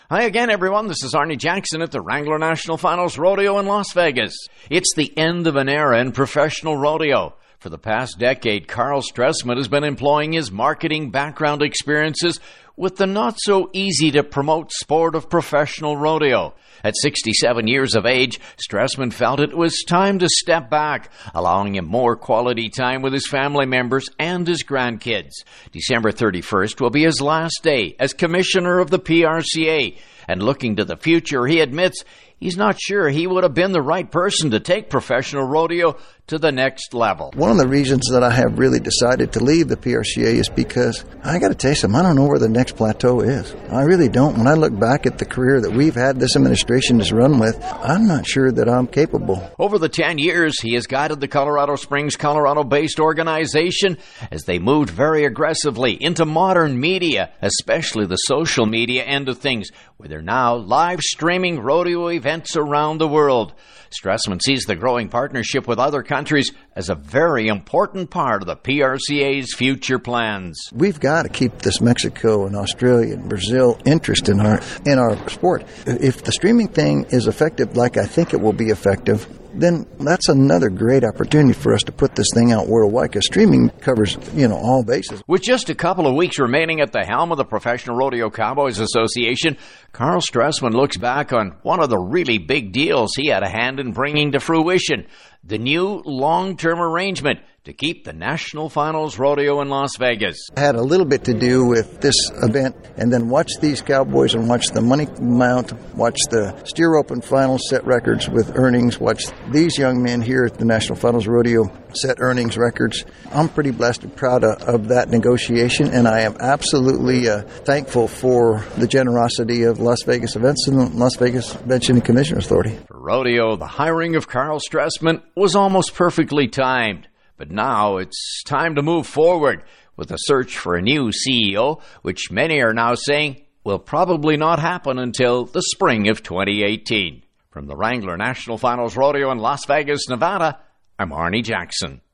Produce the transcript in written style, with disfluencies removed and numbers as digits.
Hi again, everyone. This is Arnie Jackson at the Wrangler National Finals Rodeo in Las Vegas. It's the end of an era in professional rodeo. For the past decade, Carl Stressman has been employing his marketing background experiences with the not-so-easy-to-promote sport of professional rodeo. At 67 years of age, Stressman felt it was time to step back, allowing him more quality time with his family members and his grandkids. December 31st will be his last day as commissioner of the PRCA. And looking to the future, he admits he's not sure he would have been the right person to take professional rodeo to the next level. One of the reasons that I have really decided to leave the PRCA is because I got to tell you something, I don't know where the next plateau is. I really don't. When I look back at the career that we've had this administration has run with, I'm not sure that I'm capable. Over the 10 years, he has guided the Colorado Springs, Colorado-based organization as they moved very aggressively into modern media, especially the social media end of things, where they're now live streaming rodeo events around the world. Stressman sees the growing partnership with other countries as a very important part of the PRCA's future plans. We've got to keep this Mexico and Australia and Brazil interest in our sport. If the streaming thing is effective like I think it will be effective, then that's another great opportunity for us to put this thing out worldwide, because streaming covers, all bases. With just a couple of weeks remaining at the helm of the Professional Rodeo Cowboys Association, Carl Stressman looks back on one of the really big deals he had a hand in bringing to fruition, the new long-term arrangement to keep the National Finals Rodeo in Las Vegas. I had a little bit to do with this event, and then watch these cowboys and watch the money mount, watch the Steer Open Finals set records with earnings, watch these young men here at the National Finals Rodeo set earnings records. I'm pretty blessed and proud of that negotiation, and I am absolutely thankful for the generosity of Las Vegas Events and the Las Vegas Convention and Commission Authority. For rodeo, the hiring of Carl Stressman was almost perfectly timed. But now it's time to move forward with a search for a new CEO, which many are now saying will probably not happen until the spring of 2018. From the Wrangler National Finals Rodeo in Las Vegas, Nevada, I'm Arnie Jackson.